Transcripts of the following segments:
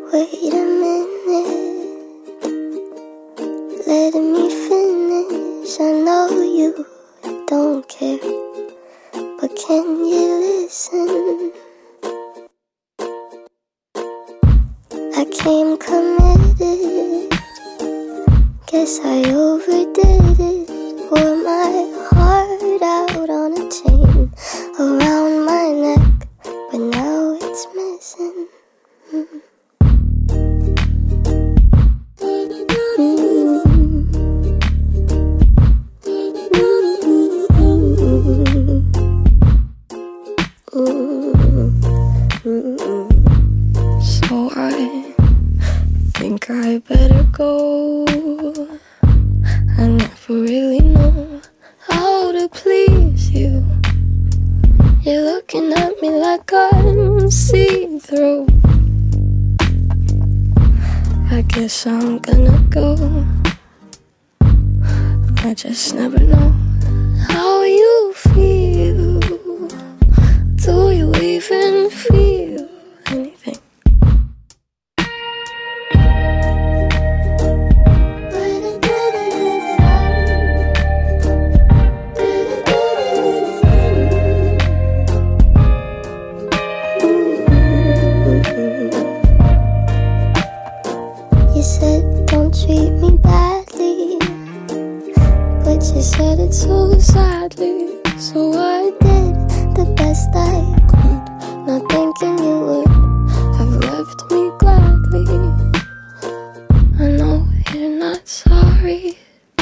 Wait a minute, let me finish. I know you don't care, but can you listen? I came committed, guess I overdid it. Wore my heart out on a chain around my neck, but now it's missing. So I think I better go. I never really know how to please you. You're looking at me like I'm see-through. I guess I'm gonna go. I just never know how you feel. Do you even feel anything? You said don't treat me badly, but you said it so sadly. So I did the best I could, not thinking you would have left me gladly. I know you're not sorry.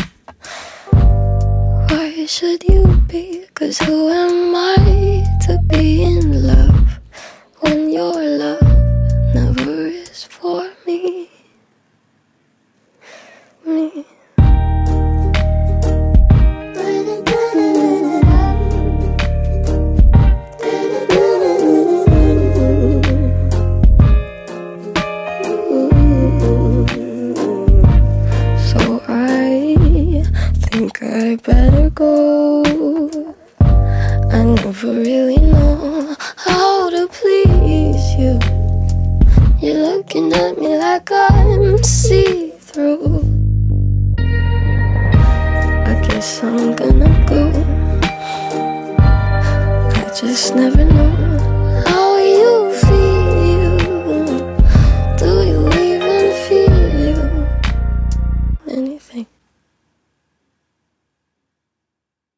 Why should you be? 'Cause who am I to be in love when your love never is for me? So I think I better go. I never really know how to please you. You're looking at me like I'm see-through. I guess I'm gonna go. I just never know